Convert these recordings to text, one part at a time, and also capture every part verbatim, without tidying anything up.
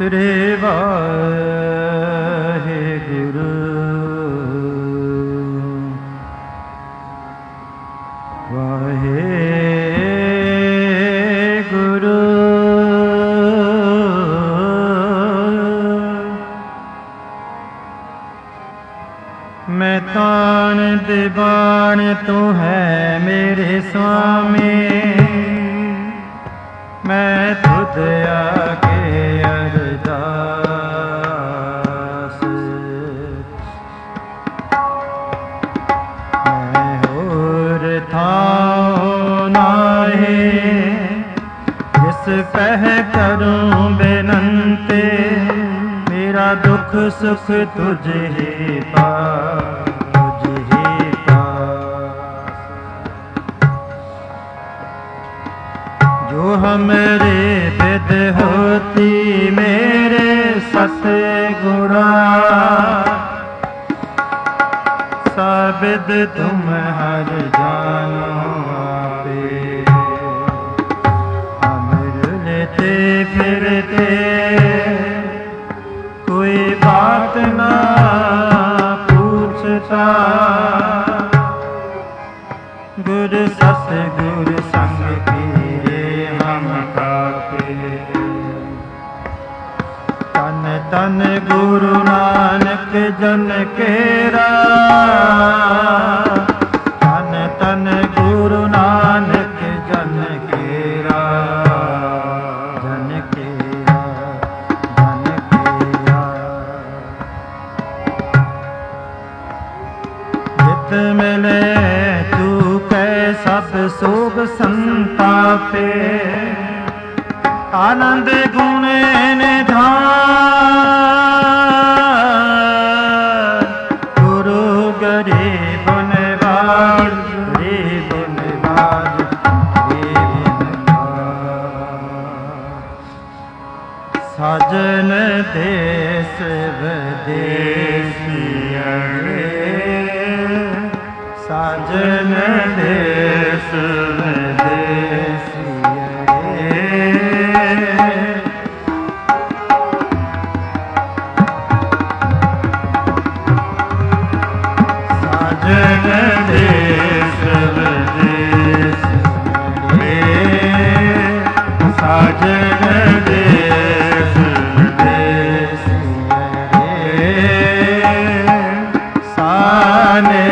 ਸ੍ਰੀ ਵਾਹਿਗੁਰੂ ਵਾਹਿਗੁਰੂ। ਮੈਂ ਤਾਣ ਦੀਵਾਨ ਤੂੰ ਹੈ ਮੇਰੇ ਸੁਆਮੀ, ਮੈਂ ਤੁਧ ਆਗੇ ਅਰਦਾਸ। ਮੈਂ ਹੋਰ ਥਾਂ ਨਾਹੀਂ ਜਿਸ ਪਹਿ ਕਰੂੰ ਬੇਨੰਤੇ, ਮੇਰਾ ਦੁੱਖ ਸੁਖ ਤੁਝ ਹੀ ਪਾ ਜੋ ਹਮਰੇ ਬਿਦ ਹੋਤੀ ਮੇਰੇ ਸਤਿਗੁਰਾ, ਸਾਬਿਦ ਤੁਮ ਹਰ ਜਾਨੋ ਆਪੇ। ਅਮਰ ਲੈਤੇ ਫਿਰਤੇ कोई बात ना पूछता, गुर सतगुर संग पीरे हम कापे। तन तन गुरु नानक जन केरा, तन तन गुरु नानक जन केरा। मिले तू कै सब सोग संतापे, आनंद गुण निधान। गुरु गरीब निवाज, गरीब निवाज, गरीब निवाज। साजन देश विदेशिया, साजन देश विदेशिया। साजन देश विदेशिया, साजन देश विदेशिया। साने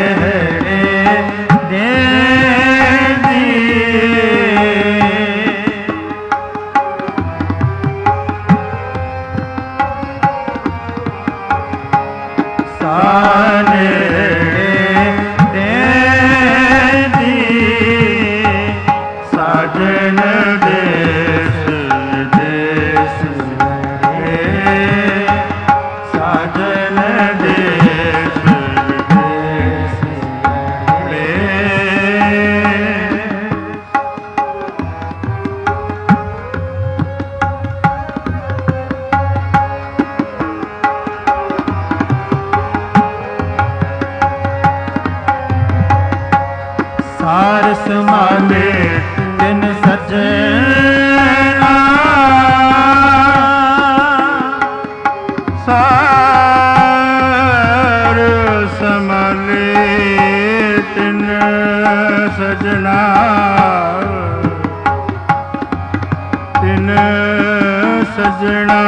सार समाले तिन सजना, सार समाले तिन सजना, तिन सजना।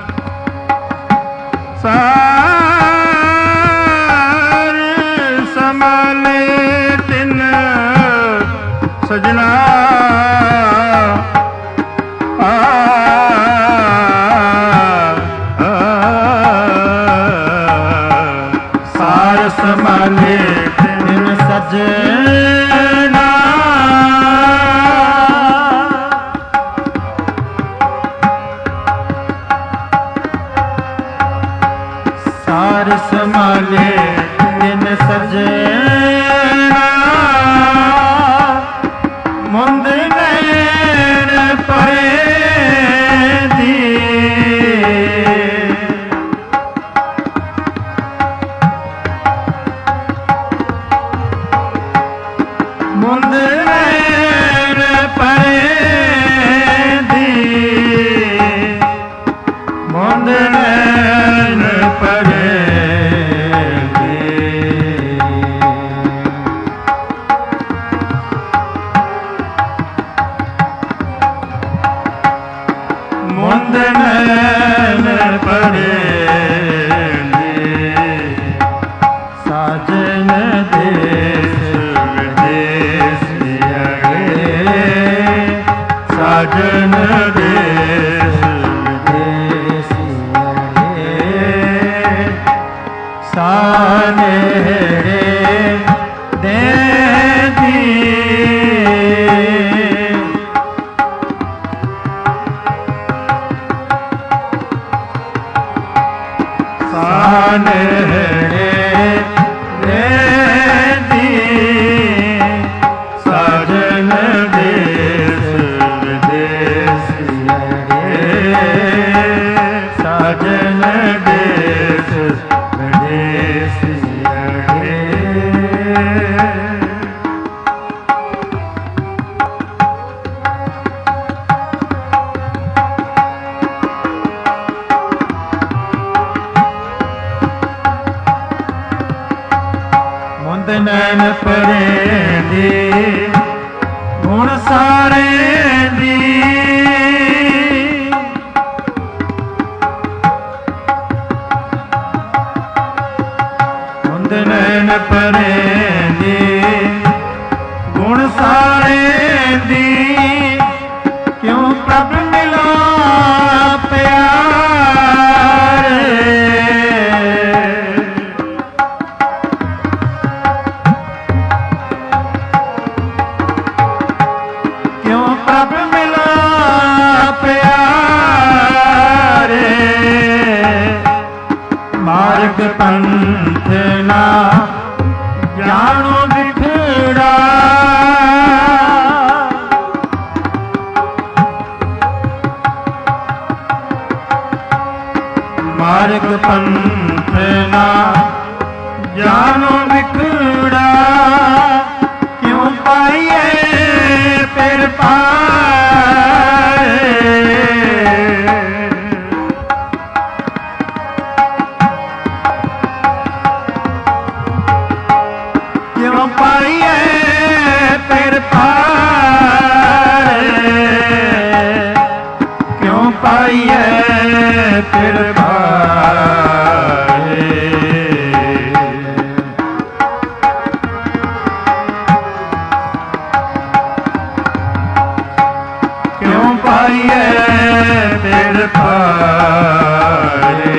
सार समाले तिन सजना, आ, आ, सार समाले तिन सजना। सार समाले तिन सजना, मुंद नैन परे दी। मुंद नैन परे दी, मुंद मुंद नैन परे मुंद नैन परे साजन देश विदेश अगे साजन देश विदेश अगे सानेरे दे दी सानेरे दे दी साजन देश विदेश अगे साजन देश विदेश अगे मुंद नैन परे दी गुण सारे दी मुंद नैन परे दी गुण सारे दी क्यों प्रभ मिला प्यारे क्यों प्रभ मिला प्यारे मार्ग पंथ ना जानो बिखड़ा मार्ग पंथ ना जानो बिखड़ा क्यों पाइए फिर पाए क्यों पाइए फिर पाए क्यों पाइए फिर पाए क्यों पाइए फिर पाए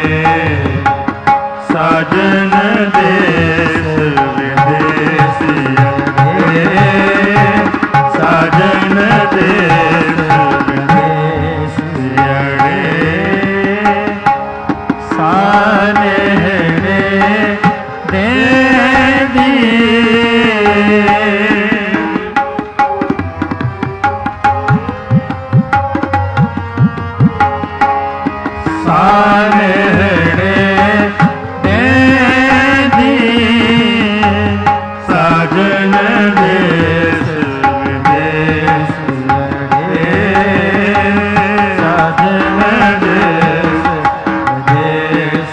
साजन देश विदेश अगे साजन देश विदेश अगे सानेरे दे दी सानेरे दे दी साजन देश विदेश अगे साजन देश विदेश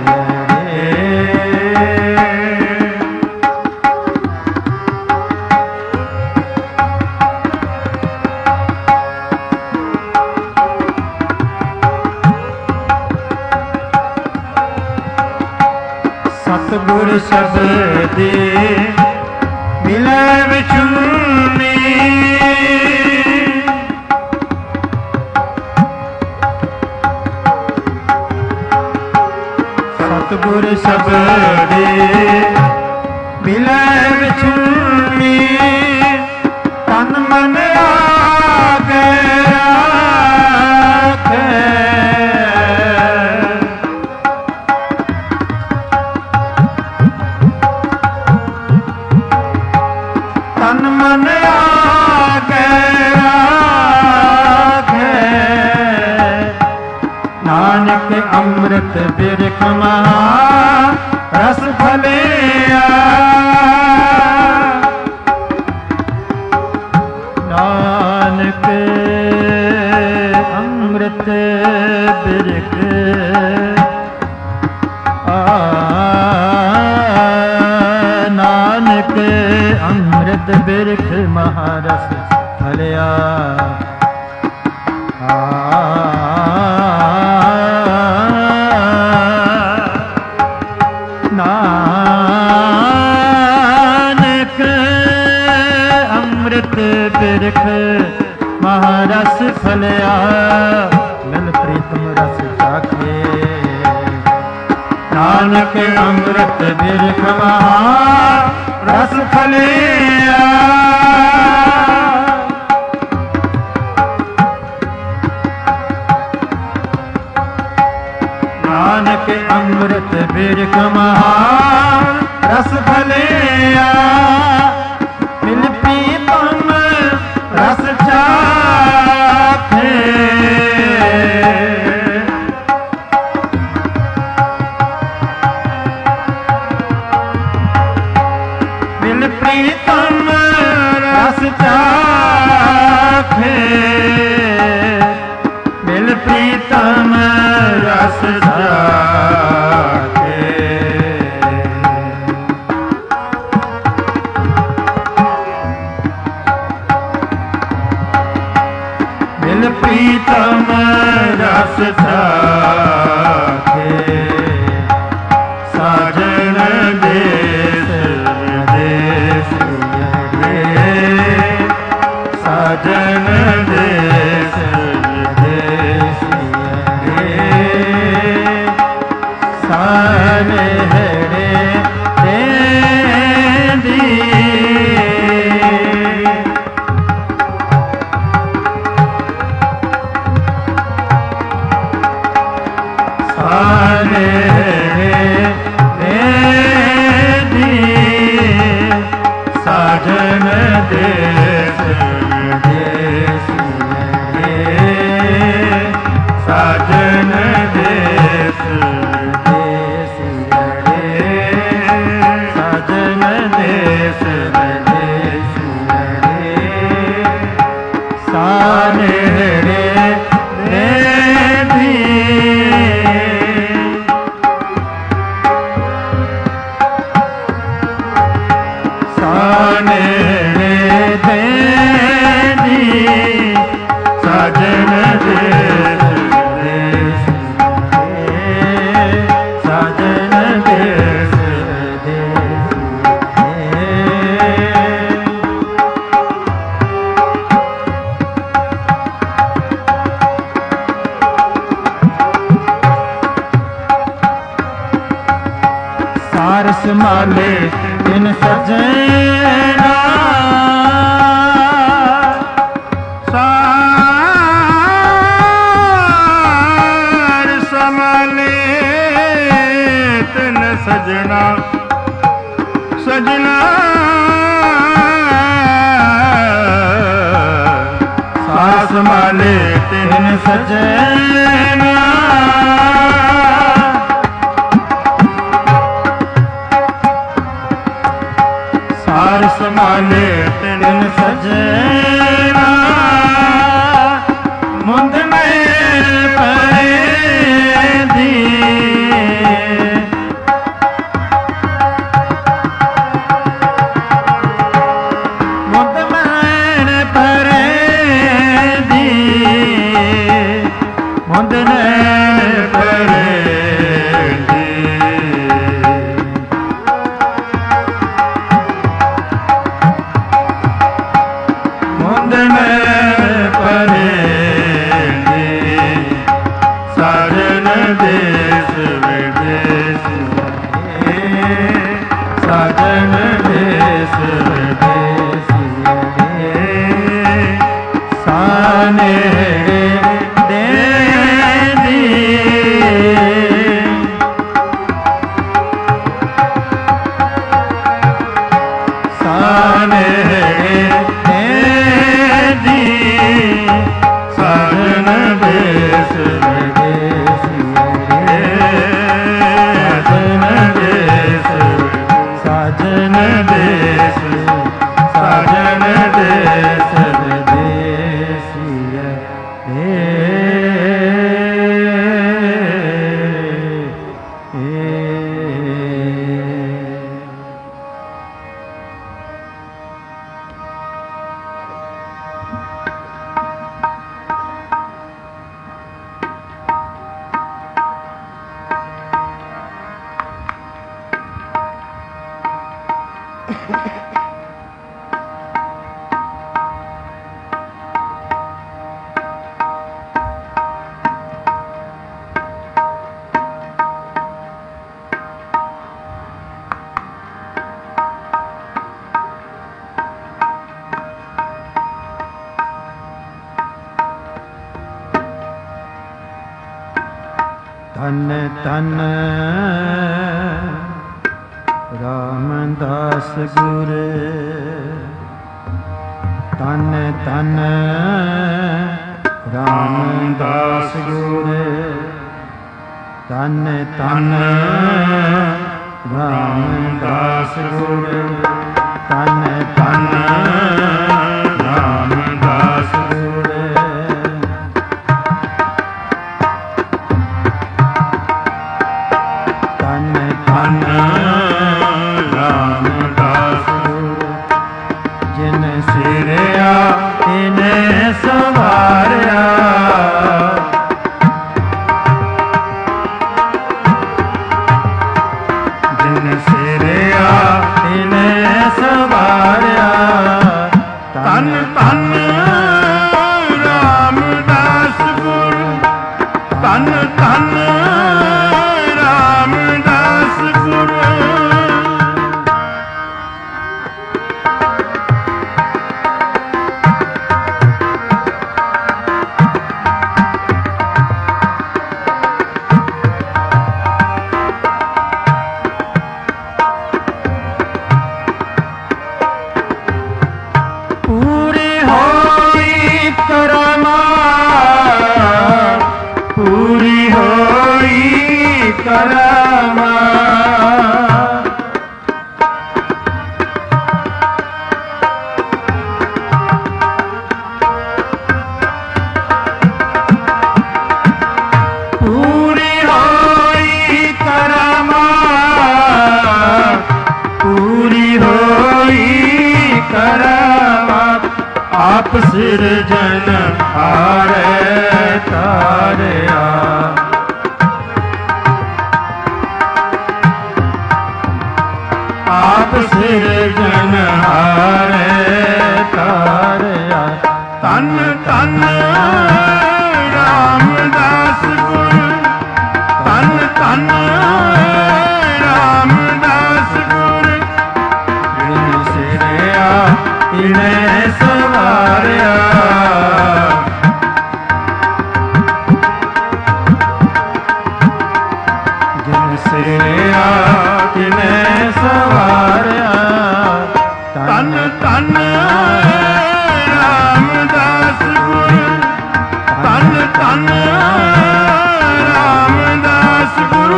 सतगुर शब्दी मिले विचुनी सतगुर शब्दी मिले विचुनी तन मन आगे राखे तन मन आगे राखे नानक अमृत बिरख महा रस फलिया नानक अमृत ਬਿਰਖ ਨਾਨਕ ਅੰਮ੍ਰਿਤ ਬਿਰਖ ਮਹਾਰਸ ਫਲਿਆ ਨਾਨਕ ਅੰਮ੍ਰਿਤ ਬਿਰਖ ਮਹਾਰਸ ਫਲਿਆ ਮਿਲ ਪ੍ਰੀਤਮ ਰਸ ਚਾਖੇ ਨਾਨਕ ਅੰਮ੍ਰਿਤ ਬਿਰਖ ਮਹਾਰਸ ਫਲਿਆ ਨਾਨਕ ਅੰਮ੍ਰਿਤ ਬਿਰਖ ਮਹਾਰਸ ਫਲਿਆ ਮਿਲ ਪ੍ਰੀਤਮ ਰਸ ਚਾਖੇ ਮਿਲ ਪ੍ਰੀਤਮ ਰਸ ਚਾਖੇ ਮਿਲ ਪ੍ਰੀਤਮ ਰਸ ਚਾਖੇ ਮਿਲ ਪ੍ਰੀਤਮ ਰਸ ਚਾਖੇ ਸਾਜਨ ਦੇਸ ਵਿਦੇਸ ਗਏ ਸਾਜਨ ਦੇਸ ਵਿਦੇਸ ਗਏ ਸਾਨੇਹੜੇ ਦੇਂਦੀ ਸਾਜਨ ਦੇਸ ਵਿਦੇਸ ਗਏ ਸਾਜਨ ਦੇਸ ਵਿਦੇਸ ਗਏ ਸਾਜਨ ਦੇਸ ਵਿਦੇਸ ਗਏ ਸਾਨੇੜੇ ਦੇਂਦੀ ਸਾਨੇੜੇ ਦੇਂਦੀ ਸਾਜਨ ਦੇਸ ਵਿਦੇਸ ਗਏ ਸਾਜਨ ਦੇਸ ਵਿਦੇਸ ਗਏ ਸਾਰ ਸੰਭਾਲੇ ਤਿਨ ਸਜਣਾ ਸਾਰ ਸੰਭਾਲੇ ਤਿਨ ਸਜਣਾ ਸਜਣਾ ਸਾਰ ਸੰਭਾਲੇ ਤਿਨ ਸਜਣਾ ਸਾਰ ਸੰਭਾਲੇ ਤਿਨ ਸਜਣਾ ਮੁੰਦ ਮੈਂ ਪਰੇਂਦੀ ਮੁੰਦ ਮੈਂ ਪਰੇਂਦੀ ਮੁੰਦ ਨੈਣ ਪਰੇਂਦੀ ਸਾਜਨ ਦੇਸ ਵਿਦੇਸ ਗਏ ਸਾਜਨ ਦੇਸ ਵਿਦੇਸ ਗਏ ਸਾਨੇੜੇ ਦੇਂਦੀ ਸਾਨੇੜੇ ਦੇਂਦੀ ਸਾਜਨ ਦੇਸ ਵਿਦੇਸ ਗਏ ਧਨ ਧਨ ਰਾਮਦਾਸ ਗੁਰ ਧਨ ਧਨ ਰਾਮਦਾਸ ਗੁਰ ਧਨ ਧਨ ਰਾਮਦਾਸ ਗੁਰ ਧਨ ਧਨ ਰਾਮਦਾਸ ਗੁਰ ਧਨ ਧਨ ਰਾਮਦਾਸ ਗੁਰ ਜਿਨ ਸਿਰਿਆ ਤਿਨੇ ਸਵਾਰਿਆ ਜਿਨ ਸਿਰਿਆ ਤਿਨੇ ਸਵਾਰਿਆ ਧਨ ਧਨ ਰਾਮਦਾਸ ਗੁਰ ਧਨ ਧਨ ਰਾਮਦਾਸ ਗੁਰ ਪੂਰੀ ਹੋਈ ਕਰਾਮਾਤ ਪੂਰੀ ਹੋਈ ਕਰਾਮਾਤ ਪੂਰੀ ਹੋਈ ਕਰਾਮਾਤ ਪੂਰੀ ਹੋਈ ਕਰਾਮਾਤ ਆਪ ਸਿਰਜਨ ਹਾਰੇ ਤਾਰਿਆ ਆਪ ਸਿਰਜਨ ਹਾਰੇ ਤਾਰਿਆ ਧਨ ਧਨ ਰਾਮਦਾਸ ਗੁਰ ਧਨ ਧਨ ਰਾਮਦਾਸ ਗੁਰ ਜਿਨ ਸਿਰਿਆ ਤਿਨੇ ਸਵਾਰਿਆ ਜਿਨ ਸਿਰਿਆ ਤਿਨੇ ਸਵਾਰਿਆ ਧਨ ਧਨ ਰਾਮਦਾਸ ਗੁਰ ਧਨ ਧਨ ਰਾਮਦਾਸ ਗੁਰ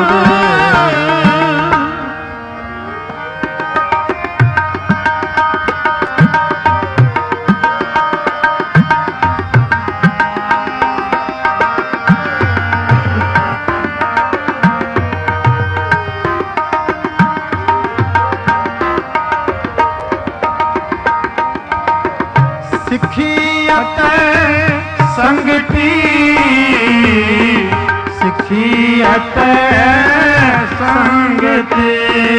ਸਿੱਖੀ ਅਤੇ ਸੰਗਤੀ ਸਿੱਖੀ ਅਤੇ ਸੰਗਤੀ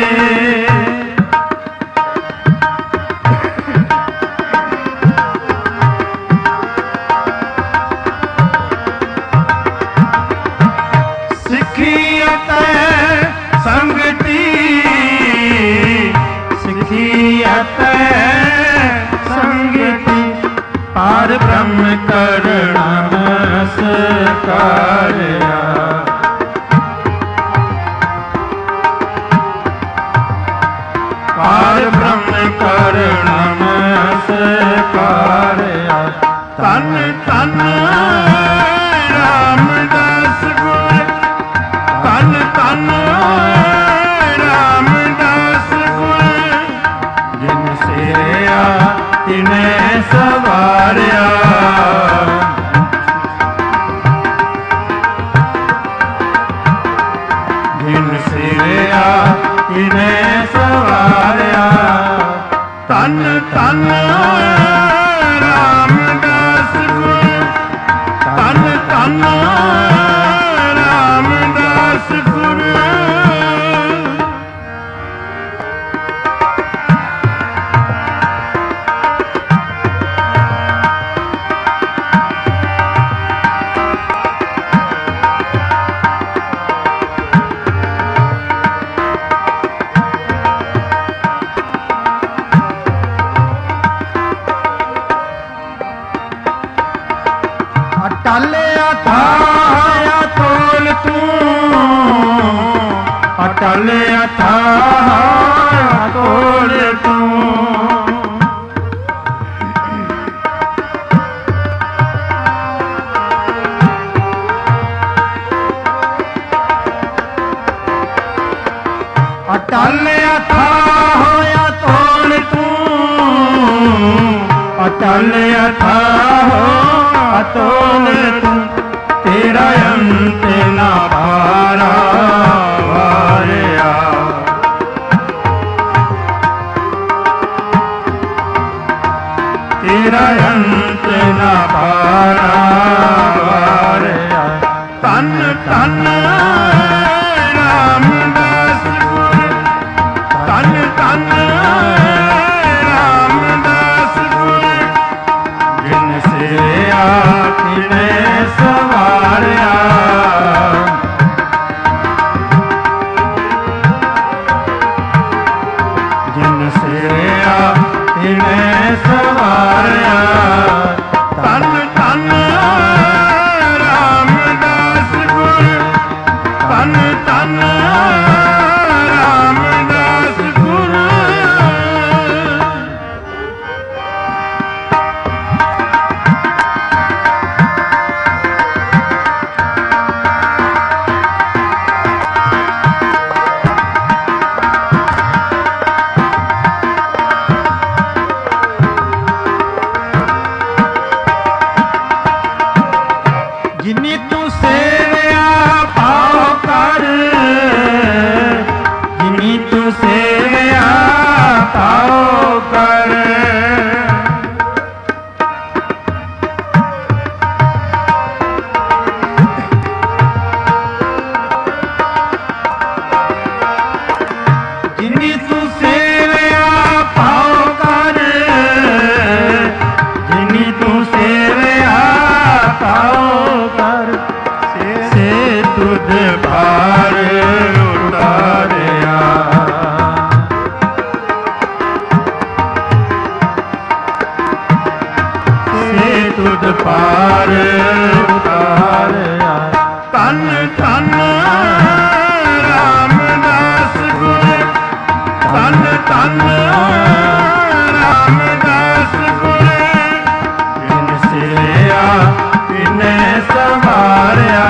ਸਿੱਖੀ ਅਤੇ ਸੰਗਤੀ ਸਿੱਖੀ ਅਤੇ ਸੰਗਤੀ ਪਾਰ ਬ੍ਰਹਮ ਕਰਣਾ ਨਮਸਕਾਰਿਆ। ਅਟਲ ਅਥਾਹ ਤੋਲ ਤੂੰ। ਅਟਲ ਅਥਾਹ ਅਤੋਲ ਤੂੰ, ਅਟਲ ਅਥਾਹ ਅਤੋਲ ਤੂੰ। ਤੇਰਾ ਅੰਤ ਨਾ ਪਾਰਾ ਵਾਰਿਆ, ਤੇਰਾ ਅੰਤ ਨਾ ਪਾਰਾ ਵਾਰਿਆ। ਤਨ ਤਨ ਰਾਮਦਾਸ ਗੁਰ, ਤਨ ਤਨ ਰਾਮਦਾਸ ਗੁਰ। ਜਿਨ ਸੇਵਿਆ ਤਿਨੇ ਸਵਾਰਿਆ, ਜਿਨ ਸੇਵਿਆ ਤਿਨੇ ਸਵਾਰਿਆ। ਤਨ ਤਨ ਰਾਮਦਾਸ ਗੁਰ, ਤਨ ਤਨ ਰਾਮਦਾਸ ਗੁਰ। ਜਿਨੀ ਤੂੰ ਸੇਵਿਆ ਪਾਉ ਕਰ, ਜਿਨੀ ਤੂੰ ਸੇਵਿਆ ਪਾਉ ਕਰ। ਜਿਨੀ ਤੂੰ ਸੇਵਿਆ ਪਾਉ ਕਰ, ਜਿਨੀ ਤੂੰ ਸੇਵਿਆ ਪਾਉ ਕਰ। ਸੇ ਤੁਧ ਭਾਰ ਉਤਾਰਿਆ, ਸੇ ਤੁਧ ਭਾਰ ਉਤਾਰਿਆ। ਤਨ ਤਨ ਰਾਮਦਾਸ ਗੁਰ, ਤਨ ਤਨ ਰਾਮਦਾਸ ਗੁਰ। ਜਿਨ ਸੇਵਿਆ ਤਿਨੇ ਸਵਾਰਿਆ,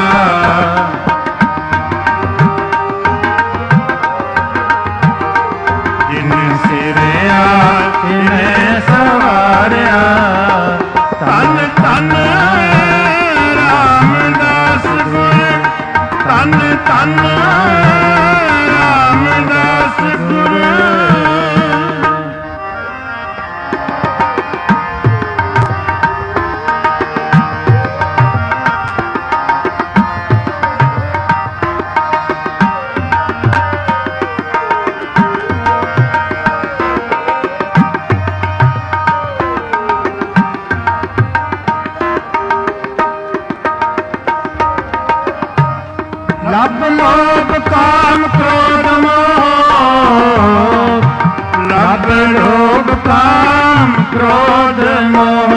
ਜਿਨ ਸੇਵਿਆ ਤਿਨੇ ਸਵਾਰਿਆ। ਤਨ ਤਨ ਰਾਮਦਾਸ ਗੁਰ, ਤਨ ਤਨ ਰਾਮਦਾਸ ਗੁਰ। ਲਬ ਲੋਭ ਕਾਮ ਕ੍ਰੋਧ ਮੋਹ, ਲਬ ਲੋਭ ਕਾਮ ਕ੍ਰੋਧ ਮੋਹ।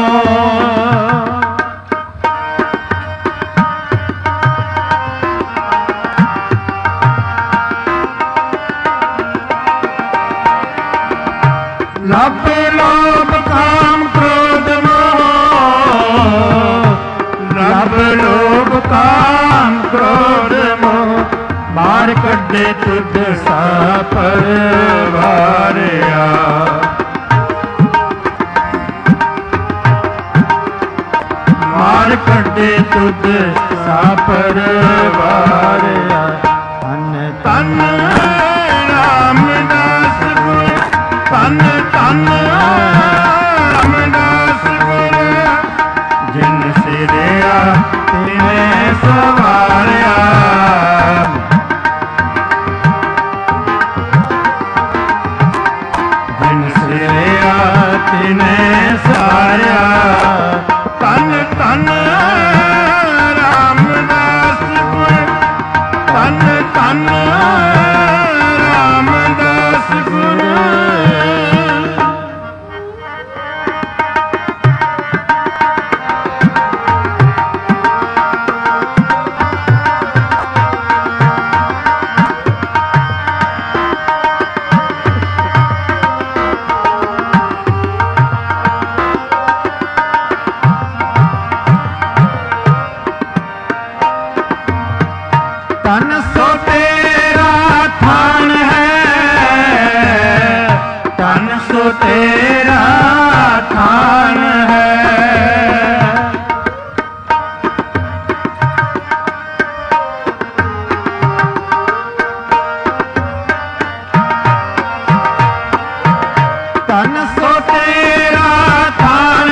ਲਬ ਲੋਭ ਕਾਮ ਕ੍ਰੋਧ ਮੋਹ, ਲਬ ਲੋਭ ਕਾਮ ਕ੍ਰੋਧ ਮੋਹ। ਮਾਰ ਕੱਢੇ ਤੁਧ ਸਾਪਰ ਵਾਰਿਆ, ਮਾਰ ਕੱਢੇ ਤੁਧ ਸਾਪਰ ਵਾਰਿਆ। ਤਨ ਤਨ ਰਾਮਦਾਸ ਗੁਰ, ਤਨ ਤਨ ਰਾਮਦਾਸ ਗੁਰ। ਜਿਨ ਸਿਰਿਆ ਤਿਨੇ ਸਵਾਰਿਆ, ਜਿਨ ਸਿਰਿਆ ਤਿਨੇ ਸਵਾਰਿਆ। ਤਨ ਤਨ ਰਾਮਦਾਸ ਗੁਰ, ਤਨ ਤਨ ਰਾਮਦਾਸ ਗੁਰ। ਤਨ ਸੋ ਤੇਰਾ ਥਾਨ ਹੈ, ਤਨ ਸੋ ਤੇਰਾ ਥਾਨ ਹੈ। ਤਨ ਸੋ ਤੇਰਾ ਥਾਨ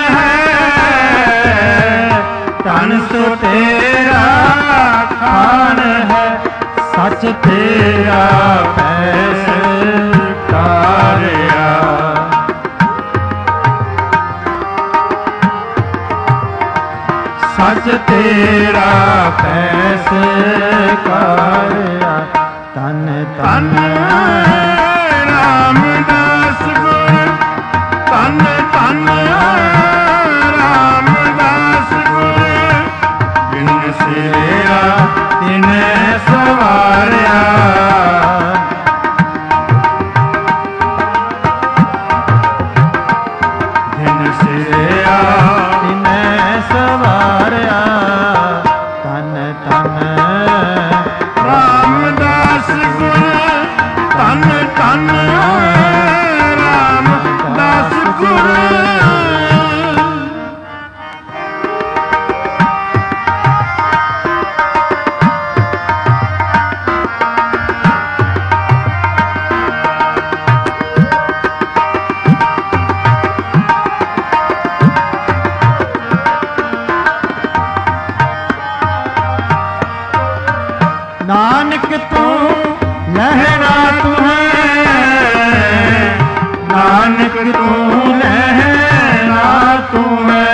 ਹੈ, ਤਨ ਸੋ ਤੇਰਾ ਥਾਨ ਹੈ। ਸੱਚ ਤੇਰਾ ਪੈਸਕਾਰਿਆ, ਸੱਚ ਤੇਰਾ ਪੈਸਕਾਰਿਆ। ਤਨ ਤਨ ਰਾਮਦਾਸ ਗੁਰ, ਤਨ ਤਨ ਰਾਮਦਾਸ ਗੁਰ। ਬਿਨ ਸਿਰਿਆ ਤਿਨੈ ਸਵਾਰਿਆ, ਬਿਨ ਸਿਰਿਆ ਤਿਨੈ ਸਵਾਰਿਆ। ਤਨ ਤਨ ਰਾਮਦਾਸ ਗੁਰ, ਤਨ ਤਨ ਰਾਮਦਾਸ ਗੁਰ। ਨਾਨਕ ਤੂੰ ਲਹਿਣਾ ਤੂੰ ਹੈ, ਨਾਨਕ ਤੂੰ ਲਹਿਣਾ ਤੂੰ ਹੈ।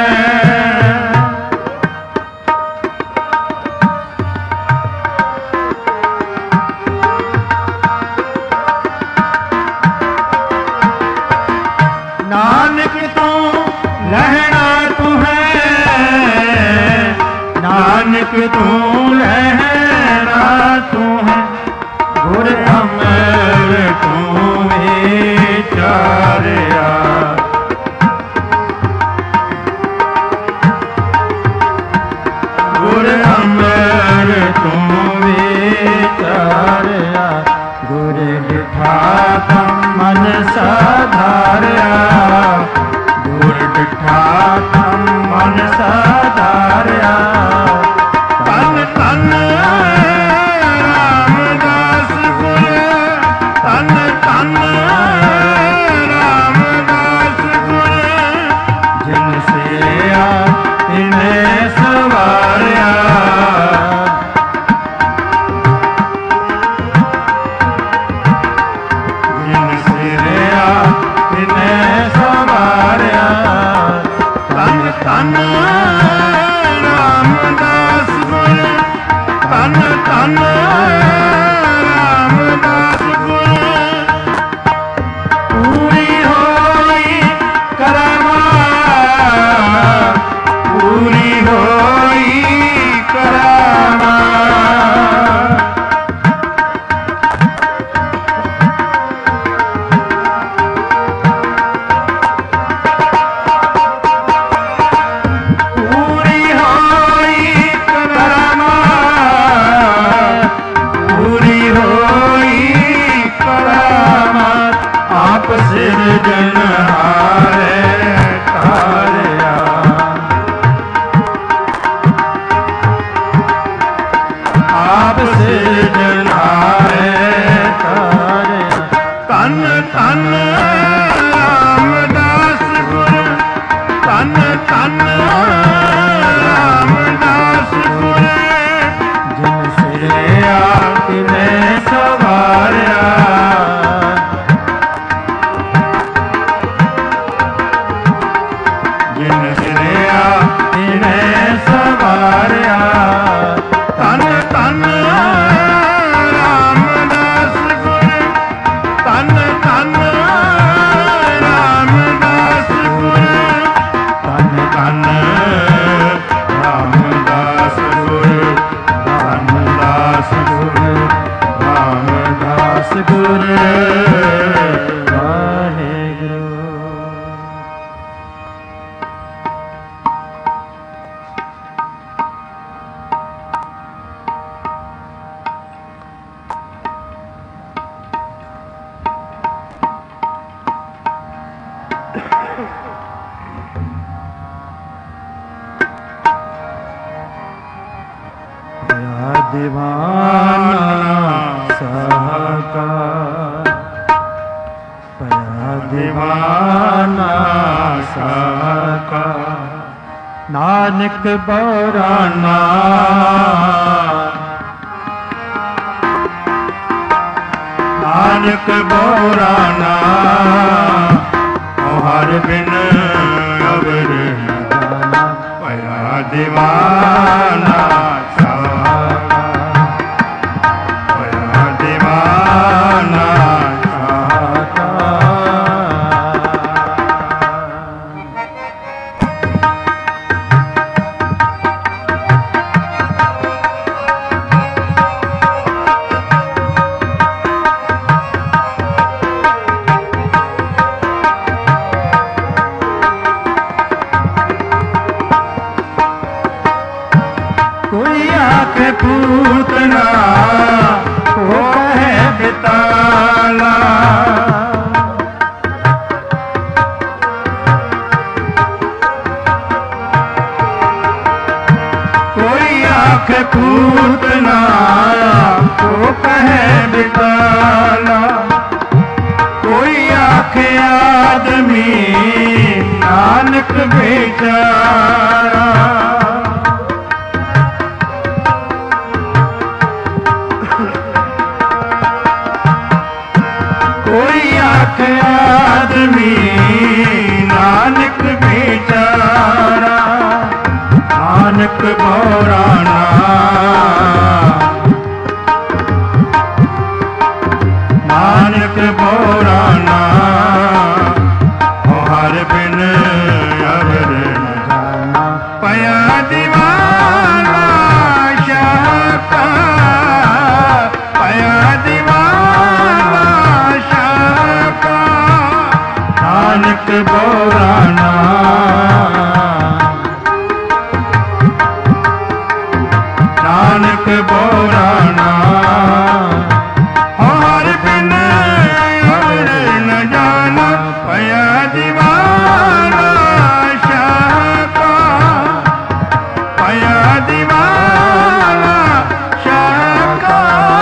ਨਾਨਕ ਤੂੰ ਲਹਿਣਾ ਤੂੰ ਹੈ, ਨਾਨਕ ਤੂੰ ਲਹਿਣਾ ਤੂੰ ਹੈ। ਗੁਰ ਅਮਰ ਤੂੰ ਵਿਚਾਰਿਆ, ਗੁਰ ਅਮਰ ਤੂੰ ਵਿਚਾਰਿਆ। ਗੁਰ ਡਿਠਾ ਤਮ ਮਨ ਸਾਧਾਰਿਆ, ਗੁਰ ਡਿਠਾ ਤਮ ਮਨ ਸਾਧਾਰਿਆ। ਤਨ ਤਨ ਰਾਮਦਾਸ ਗੁਰ, ਤਨ ਤਨ ਰਾਮਦਾਸ ਗੁਰ। ਜਿਨ ਸਿਰਿਆ ਤਿਨੈ ਸਵਾਰਿਆ, ਜਿਨ ਸਿਰਿਆ ਤਿਨੈ ਸਵਾਰਿਆ। ਤਨ ਤਨ ਰਾਮਦਾਸ ਗੁਰ, ਤਨ ਤਨ ਰਾਮਦਾਸ ਗੁਰ। ਪੂਰੀ ਹੋਈ ਕਰਾਮਾਤ, ਪੂਰੀ ਹੋਈ ਕਰਾਮਾਤ। ਪੂਰੀ ਹੋਈ ਕਰਾਮਾਤ, ਪੂਰੀ ਹੋਈ ਕਰਾਮਾਤ। ਆਪ ਸਿਰਜਣਹਾਰੇ ਤਾਰਿਆ, ਆਪ ਸਿਰਜਣਹਾਰੇ ਤਾਰਿਆ। ਤਨ ਤਨ ਰਾਮਦਾਸ ਗੁਰ, ਤਨ ਤਨ ਰਾਮਦਾਸ ਗੁਰ। ਜਿਨ ਸਿਰਿਆ ਤਿਨੈ ਸਵਾਰਿਆ, ਜਿਨ ਸਿਰਿਆ ਤਿਨੈ ਸਵਾਰਿਆ। ਤਨ ਤਨ ਰਾਮਦਾਸ ਗੁਰ, ਤਨ ਤਨ ਰਾਮਦਾਸ ਗੁਰ। ਤਨ ਤਨ ਰਾਮਦਾਸ ਗੁਰ, ਰਾਮਦਾਸ ਗੁਰ, ਰਾਮਦਾਸ ਗੁਰ। ਵਾਹਿਗੁਰੂ। दीवाना सहका पया दीवाना सहका नानक बौराना नानक बौराना हर बिन अवर पया दीवाना पया दीवाना पूतना वो है बिताला कोई आँख पूतना वो कहे बिताला कोई आँख आदमी नानक बेचारा आदमी नानक बेचारा नानक बौराना नानक बौराना हर बिन अवर न जाना पया दीवाना शाका पया दीवाना शाका नानक बौराना नानक बौराना हर बिन अवर न जाना पया दीवाना शाका पया दीवाना शाका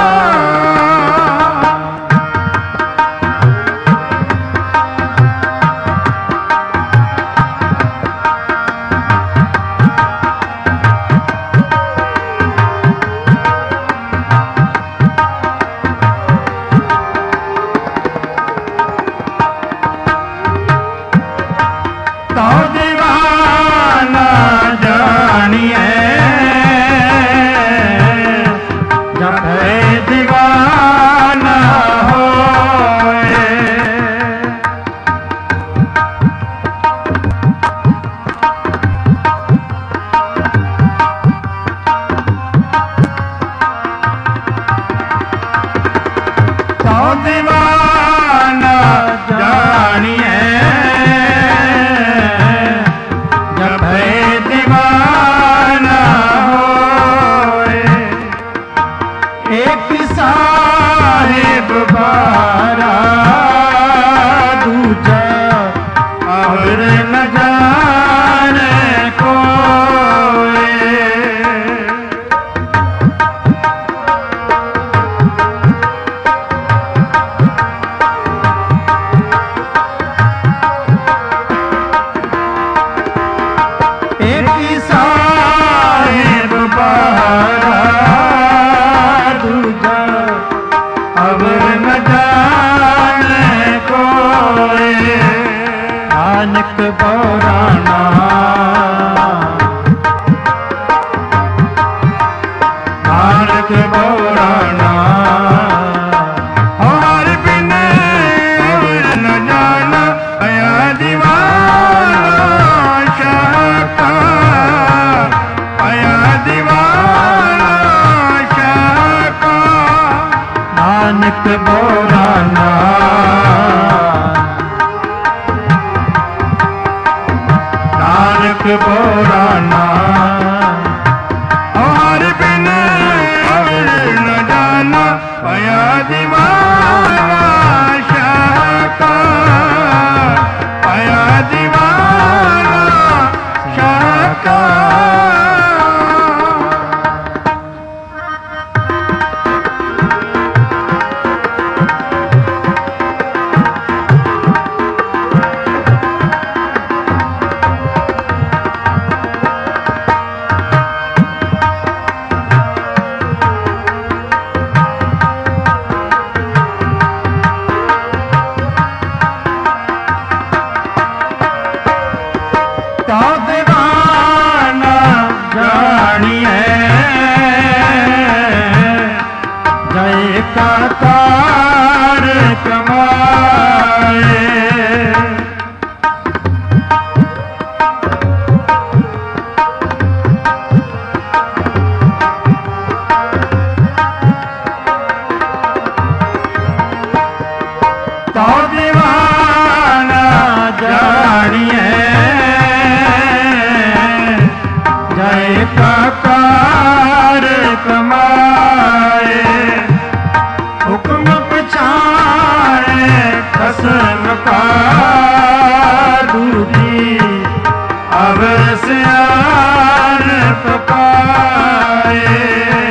तो दीवाना जानिए जब दीवाना होए तो दीवाना जानिए दीवाना होए एक साहिब बारा दूजा और न जाने कोई साहिब बारा दूजा अब न जाने कोई नानक बौराना नानक बौराना हर बिन अवर न जाना पया दीवाना शाका पया दीवाना शाका नानक बौराना नानक बौराना हर बिन अवर न जाना पया दीवाना शाका पया दीवाना शाका का कार कमाए। तो दीवाना जानिए जय का कार कमाए। हुक्म पछाणे कसम का दूजी अवर सियान पकाए।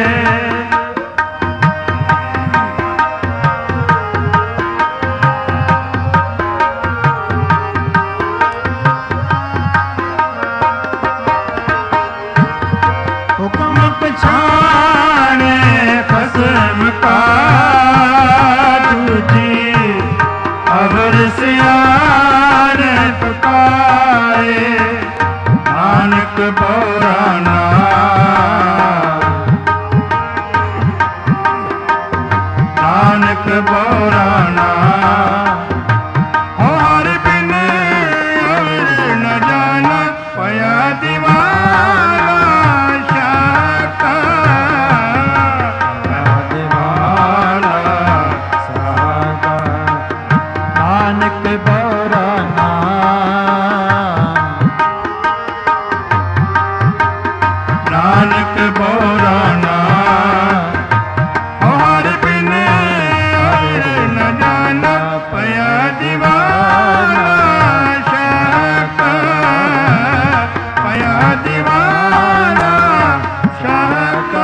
हुक्म पछाणे कसम का दूजी अवर सियान पकाए। नानक बोराना नानक बोराना और बिन और न जाना पया दीवाना शाका। पया दीवाना शाका। नानक बोराना नानक बोराना और बिन और न जाना पया दीवाना शाका। पया दीवाना शाका।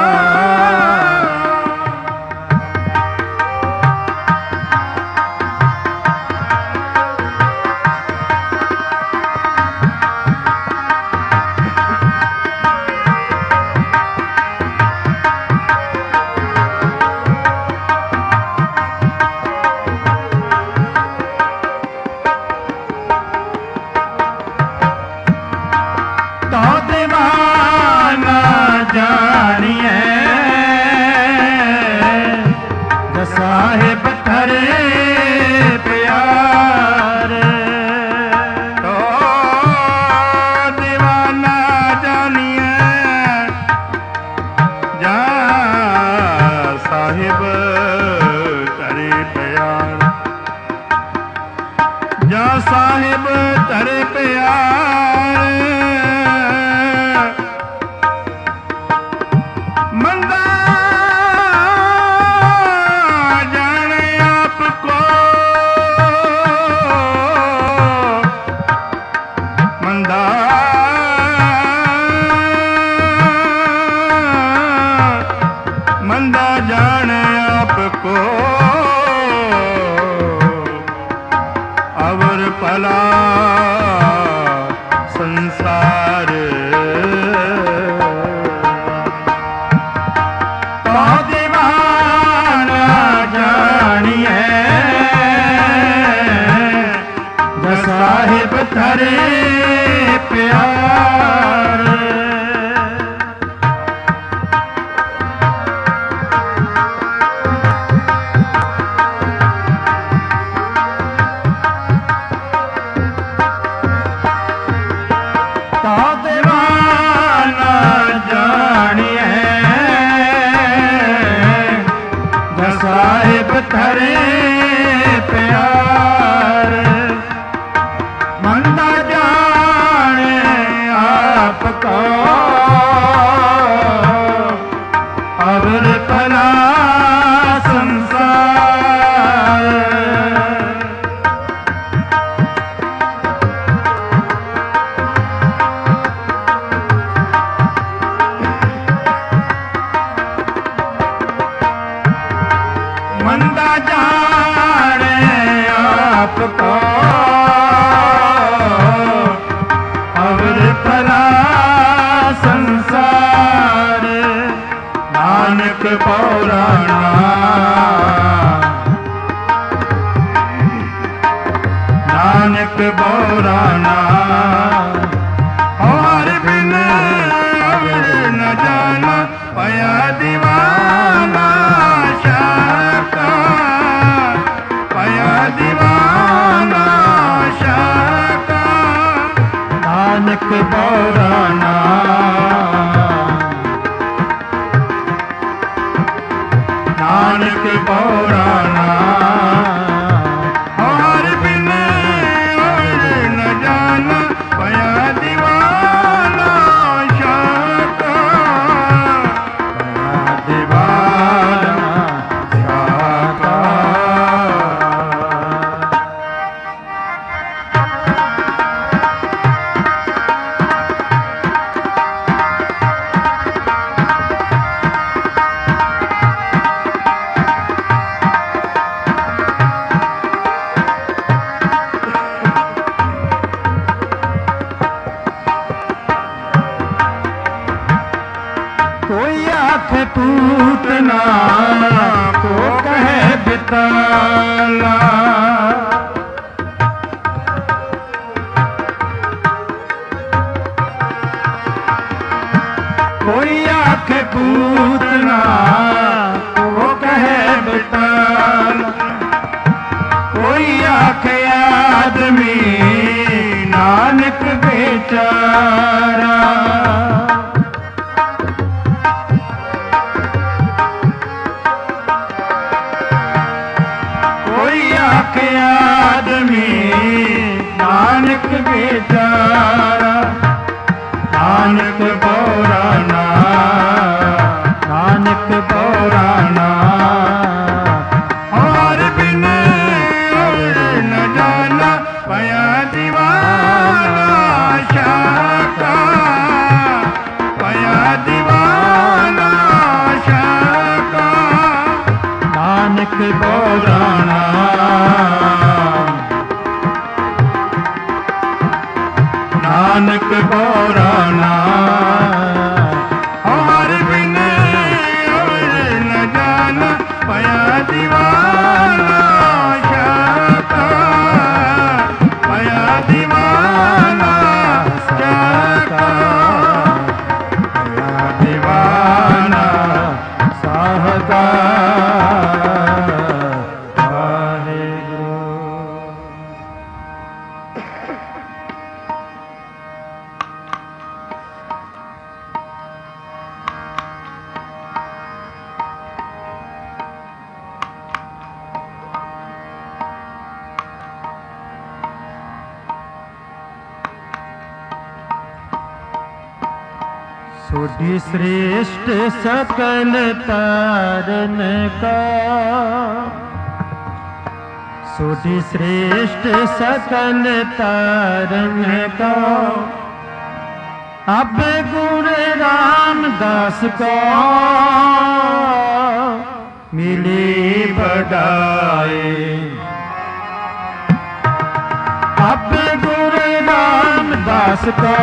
तो दीवाना जानिए साहिब थरे प्यार। तो दीवाना जानिए जा साहिब थरे प्यार। जा साहिब थरे प्यार। मंदा जाने आपको मंदा मंदा जाने आपको अवर भला संसार। तो दीवाना जानिए साहिब थरे प्यार। तो दीवाना जानिए साहिब थरे प्यार। मंदा जाने आपको अवर भला संसार। मंदा जाने आपको अवर भला संसार। नानक बोराना नानक बोराना और बिन और न जाना पया दीवाना शाका। ਪੌਰਾਣਾ ਹਰ ਬਿਨ ਹੋਰ ਨ ਜਾਣਾ ਪਿਆ ਦੀਵਾਨਾ ਸ਼ਾਕਾ ਪਿਆ ਦੀਵਾਨਾ ਸ਼ਾਕਾ पूतना को कहे बिताला कोई आख पूतना को कहे बिताला कोई आख आदमी नानक बेचारा आदमी नानक बेचारा नानक पौराना नानक पौराना और बिन और न जाना पया दीवाना शाका पया दीवाना शाका नानक पौराना नानक पौराना हर बिन और न जाना पया दीवाना शाका पया दीवाना शाका पया दीवाना साहका सोढ़ी श्रेष्ठ सकल तारन का सोढ़ी श्रेष्ठ सकल तारन का अब गुरु रामदास को मिली बढ़ाए अब गुरु रामदास को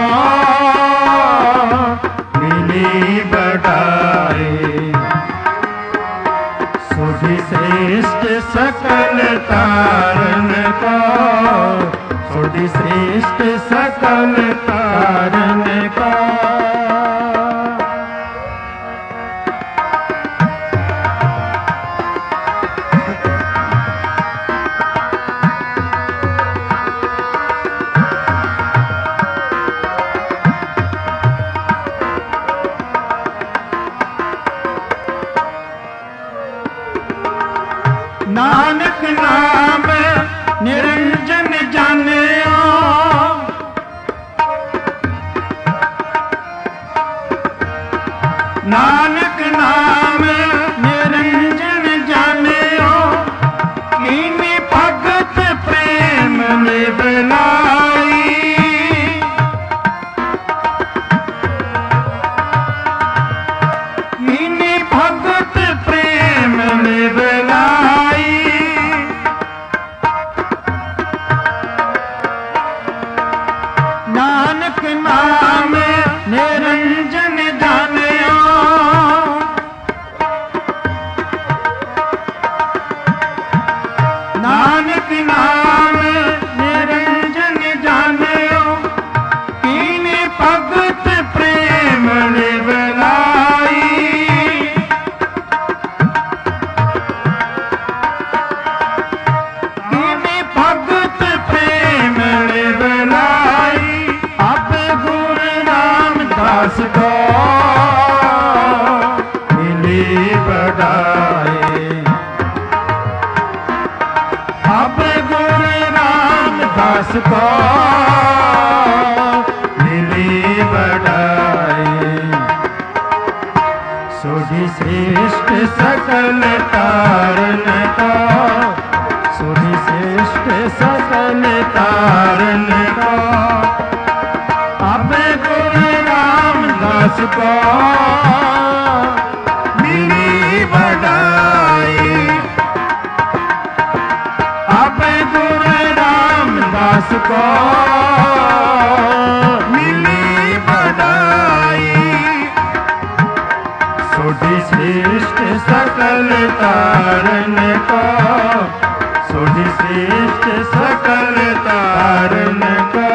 मिली बढ़ाए सोढ़ी श्रेष्ठ सकल तारन को सोढ़ी श्रेष्ठ सकल तारन को नानक नाम निरंजन जानियो नानक नाम निरंजन जानियो कीनी भगत प्रेम निबलाई कीनी भगत प्रेम निबलाई नानक नाम निरंजन जानियो दास को मिली बढ़ाई। सोढ़ी श्रेष्ठ सकल तारन को, सोढ़ी श्रेष्ठ सकल तारन को, अब गुरु रामदास को मिली बढ़ाई। अब गुरु रामदास को मिली बढ़ाई। सोढ़ी श्रेष्ठ सकल तारन को, सोढ़ी श्रेष्ठ सकल तारन को,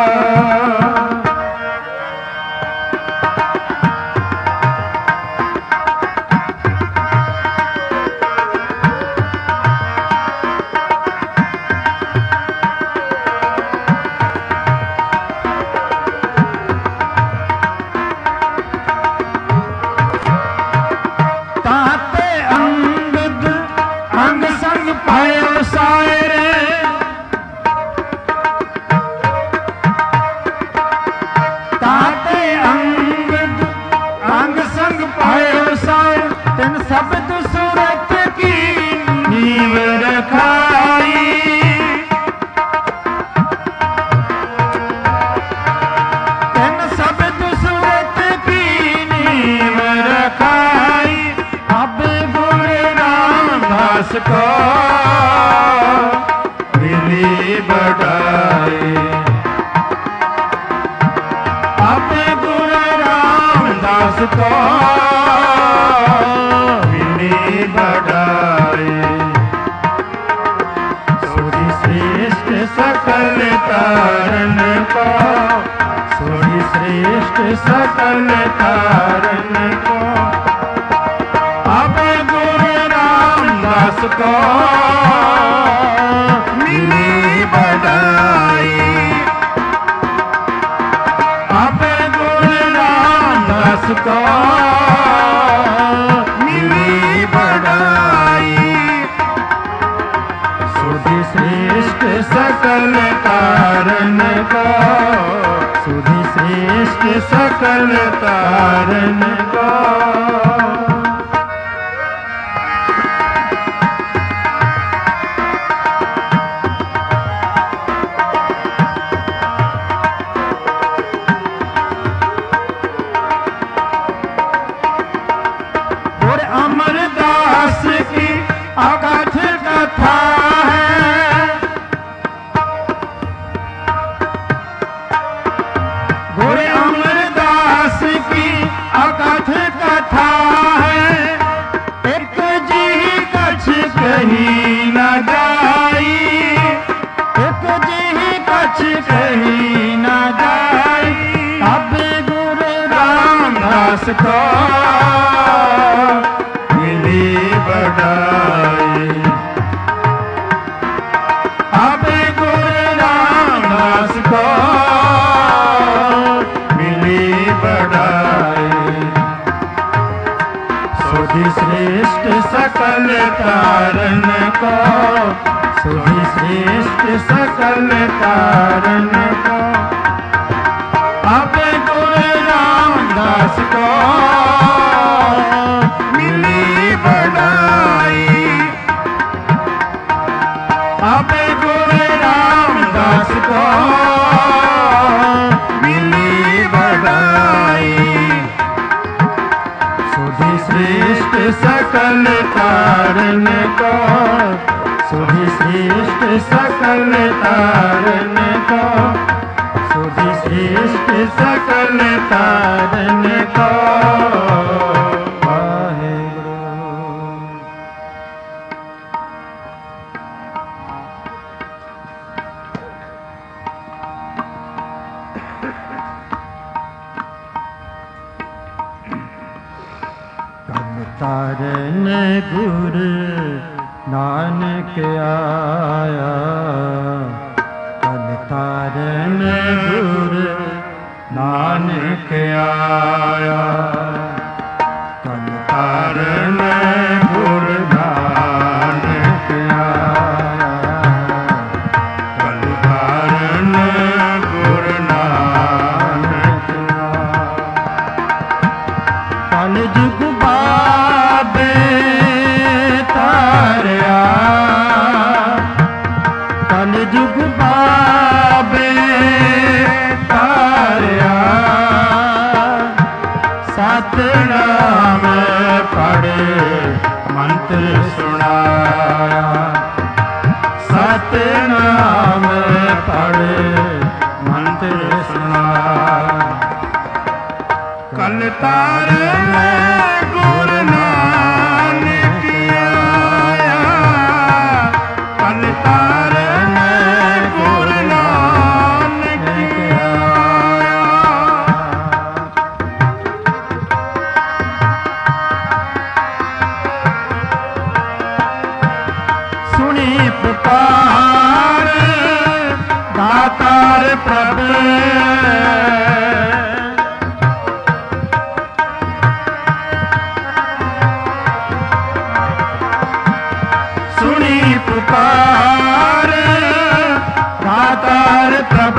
को मिली बढ़ाई। अब गुरु रामदास को मिली बढ़ाई। सोढ़ी श्रेष्ठ सकल तारन को, सोढ़ी श्रेष्ठ सकल तारन को, अब को मिली बढ़ाई। अब गुरु रामदास को मिली बढ़ाई। सोढ़ी श्रेष्ठ सकल तारन को, सोढ़ी श्रेष्ठ सकल तारन को, अगाध कथा है। गोरे अमरदास की अगाध कथा है। एक जी कछ कही न जाई, एक जी कछ कही न जाई। अब गुरु रामदास को मिली बढ़ाई। अब गुरु रामदास को मिली बढ़ाई। सोढ़ी श्रेष्ठ सकल तारन को, सोढ़ी श्रेष्ठ सकल तारन को, अब गुरु रामदास को मिली बढ़ाई। अब गुरु रामदास को मिली बढ़ाई। सोढ़ी श्रेष्ठ सकल तारन को, सोढ़ी श्रेष्ठ सकल तारन को, सोढ़ी श्रेष्ठ सकल तारन को। तारन गुरु नानक आया, कल तारन गुरु नानक आया, कल तारन गुरु नानक आया, कल तारन ਮੰਤਰ ਸੁਣਾਇਆ। ਸਤਿਨਾਮ ਪੜ੍ਹ ਮੰਤਰ ਸੁਣਾਇਆ। ਕਲ ਤਾਰਨ ਗੁਰੂ ਨਾਨਕ ਆਇਆ। ਕਲ ਤਾਰਨ ਗੁਰੂ ਨਾਨਕ ਆਇਆ। ਸੁਣੀ ਪੁਕਾਰ ਦਾਤਾਰ ਪ੍ਰਭ। ਸੁਣੀ ਪੁਕਾਰ ਦਾਤਾਰ ਪ੍ਰਭ।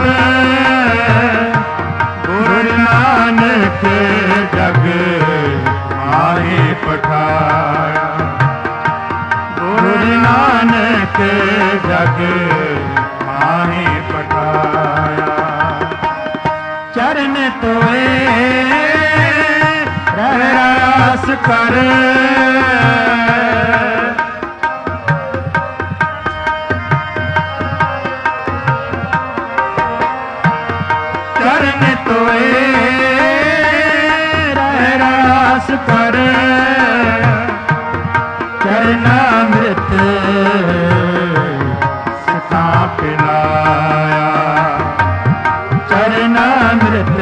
ਗੁਰੂ ਨਾਨਕ ਜਗ ਮਾਹੀ ਪਠਾਇਆ। ਗੁਰੂ ਨਾਨਕ ਜਗ ਮਾਹੀ ਪਠਾਇਆ। ਚਰਨ ਤੋਏ ਰਹਿ ਰਾਸ ਕਰ। ਚਰਨ ਤੋਏ ਰਹਿ ਰਾਸ ਕਰ। ਚਰਨਾਮ੍ਰਿਤ ਸਿਖਾ ਪਿਲਾਇਆ। ਚਰਨਾਮ੍ਰਿਤ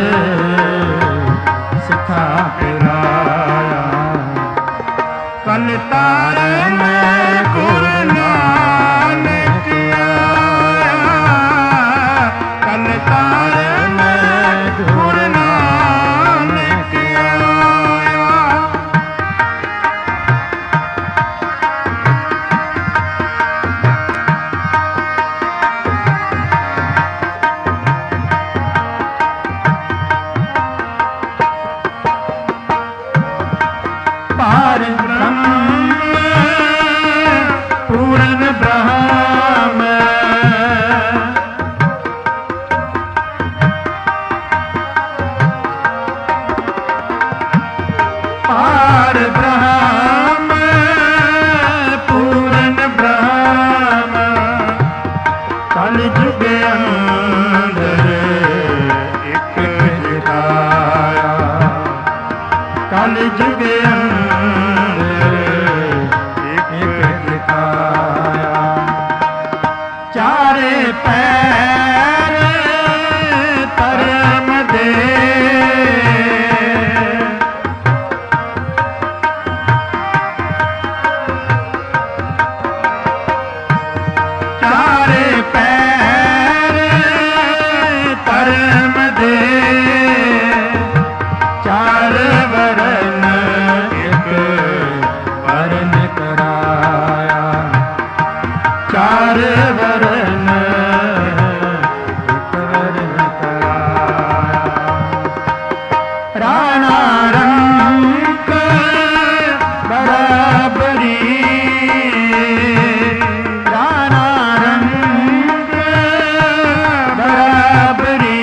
ਸਿਖਾ ਪਿਲਾਇਆ। ਕਲ ਤਾਰਨ ਗੁਰੂ ਨਾਨਕ ਆਇਆ। ਕਲ ਤਾਰਨ ਗੁਰੂ ਨਾਨਕ ਆਇਆ। ਪਾਰ ਬ੍ਰਹਮ ਪੂਰਨ ਬ੍ਰਹਮ। ਪਾਰ ਬ੍ਰਹਮ ਪੂਰਨ ਬ੍ਰਹਮ। ਕਲ ਜੁਗ ਅੰਦਰ ਇੱਕ ਜਗਾਇਆ। ਕਲ ਜੁਗ ਅੰਦਰ ਇੱਕ ਜਗਾਇਆ। ਚਾਰੇ ਪੈਰ ਧਰਮ ਦੇ। ਚਾਰੇ ਪੈਰ ਧਰਮ ਦੇ। ਚਾਰ ਵਰਨ ਇੱਕ ਵਰਨ ਕਰਾਇਆ। ਚਾਰ ਵਰਨ ਇੱਕ ਵਰਨ ਕਰਾਇਆ। ਰਾਣਾ ਰੰਕ ਬਰਾਬਰੀ। ਰਾਣਾ ਰੰਕ ਬਰਾਬਰੀ।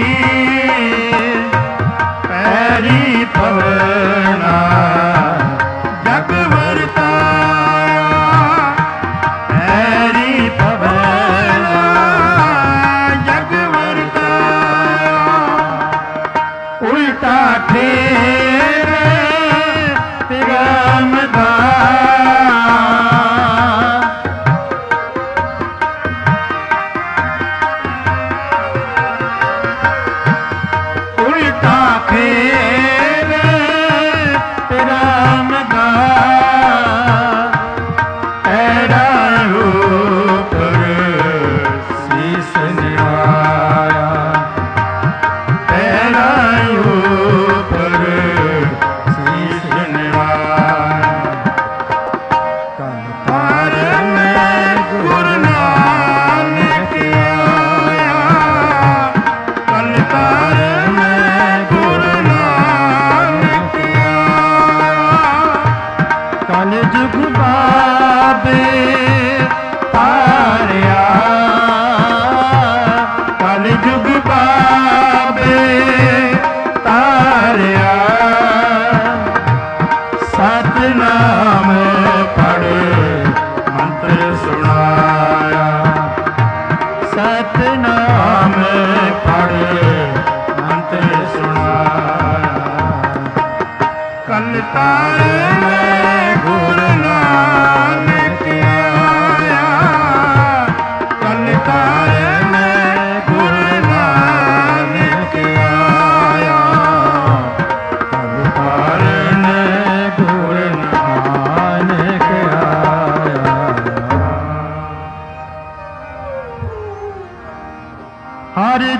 ਪੈਰੀ ਪਵਨਾ ਜਗ ਵਰਤਾਇਆ। ਪੈਰੀ ਪਵਨਾ ਜਗ ਵਰਤਾਇਆ। ਉਲਟਾ ਠੇਰ ਤਿਗਮ ਦਾ। ਉਲਟਾ ਫੇਰ ਰਾਮ ਦਾ। ਐੜਾ ਉਪਰ ਸੀਸ ਨਿਵਾਇਆ। ਐੜਾ ਉਪਰ ਸੀਸ ਨਿਵਾਇਆ। ਕਲ ਤਾਰਨ ਗੁਰੂ ਨਾਨਕ ਆਇਆ। ਕਲ ਤਾਰਨ ਗੁਰੂ ਨਾਨਕ ਆਇਆ। ਕਲ ਜੁਗ ਬਾਬੇ ਤਾਰਿਆ। ਕਲ ਜੁਗ ਬਾਬੇ ਤਾਰਿਆ। ਸਤਿਨਾਮ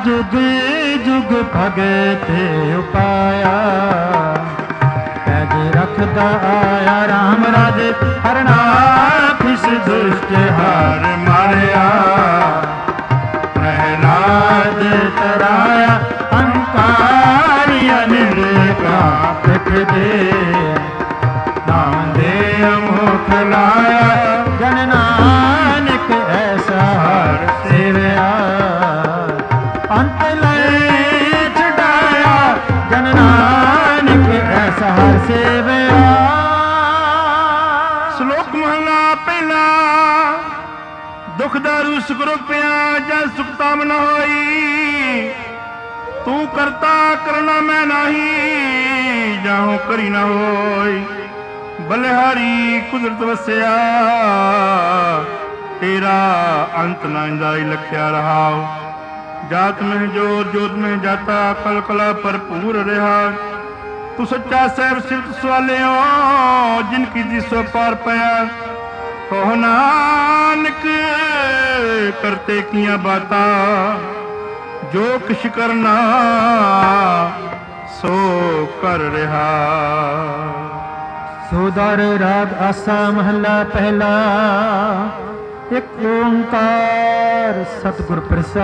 जुग जुग भगत उपाया पैज रखदा आया राम राज हरना फिस दुष्ट हार मारिया प्रहलाद तराया अंकारी अनिल का दे नाम दे मुख लाया जन नानक ऐसा हर सेवया अंत लय छुड़ाया जन नानक ऐसा हर सेवया। श्लोक महला पहला दुख दारू सुख रुपया जय सुखता मन होई तू करता करना मैं नहीं जाहूं करी न होई बलिहारी कुदरत वसया तेरा अंत न इंदाई लख्या रहा जात में जोर जोत में जाता कल कला भरपूर रहा तू सच्चा सैब सिर्फ सवालियो जिनकी दिसो पार पाया कहो नानक करते किया बाता जो किश करना सो कर रहा। सोदर राग आसा महला पहला एक ओंकार सतगुर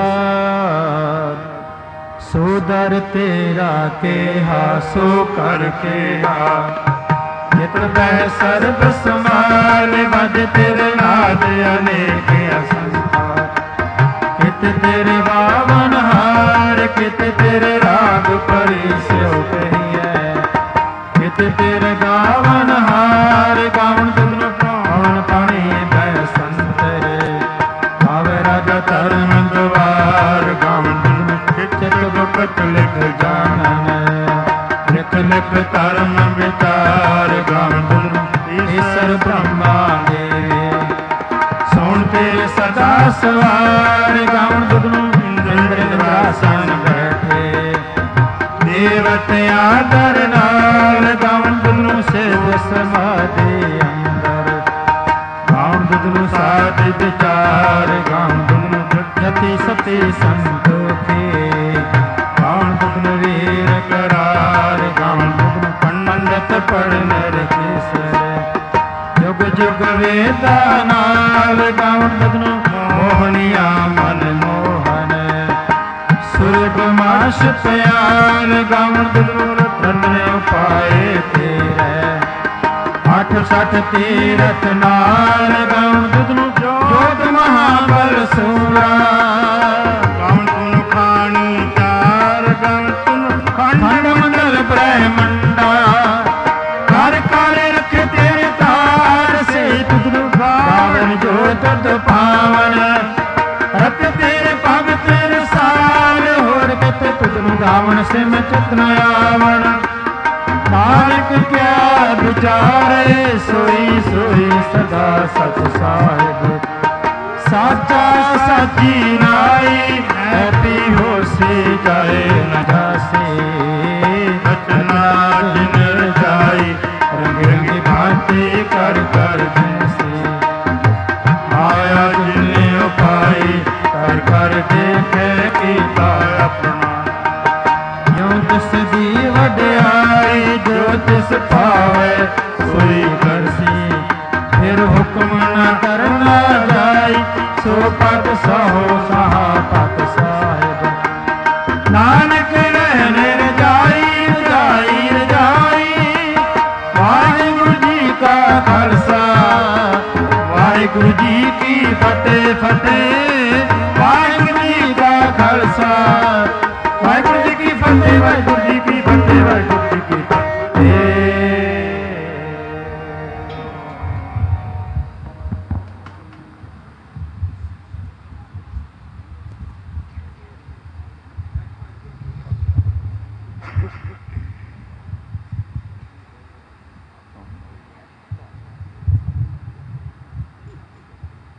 प्रसाद सोदर तेरा के हा सो कर के हा जित बह सर्ब समाल बज तेरे नाद अनेक असंख्य कित तेरे बावन हार कित तेरे राग परी स्यो कहिए कित तेरे गावन हार गावन तुम पावन पानी बह संतर आवे राजा धर्म द्वार गावन तुम चित गुप्त लिख जानन लिख लिख धर्म विचार गावन तुम ईश्वर ब्रह्मा देव सोन तेरे सदा सवार गावन दुदनु इंद्र इंद्रासन बैठे देवत आदर नाल गावन दुदनु सिद्ध समाधि अंदर गावन दुदनु साध विचार गावन दुदनु जति सती संतोखे गावन दुदनु वीर करार गावन दुदनु पंडित पढ़ नर केसर जुग जुग वेदा नाल गावन दुदनु मोहनिया मन मोहन सुरग माश प्यार गावन दुदनु रतन उपाय तेरे आठ सठ तीरथ नाल गावन दुदनु जोत महाबल सूरा गावन तुम खानी चार गावन तुम खंड मंडल ब्रह्मंडा कर कर रख तेरे तार से तुदनु गावन जो तुद पावन रत तेरे पग तेरे साल होर कित तुदनु गावन से मैं चित न आवन नानक क्या विचारे सोई सोई सदा सच साहिब साचा साची नाई ऐती हो से जाए न जासे बचना जिन जाई रंग रंग भांति कर कर जैसे आया जिने उपाई कर कर देखे कीता अपना यूं तिस दी वड्याई जो तिस पावे सोई करसी फिर हुक्म न करना जाई सो पद सहो सहा पद साहिब नानक रहने रजाई रजाई रजाई वाहिगुरु जी का खालसा वाहिगुरु जी की फतेह फतेह वाहिगुरु जी का खालसा वाहिगुरु जी की फतेह वाहिगुरु जी की फतेह वाहिगुरु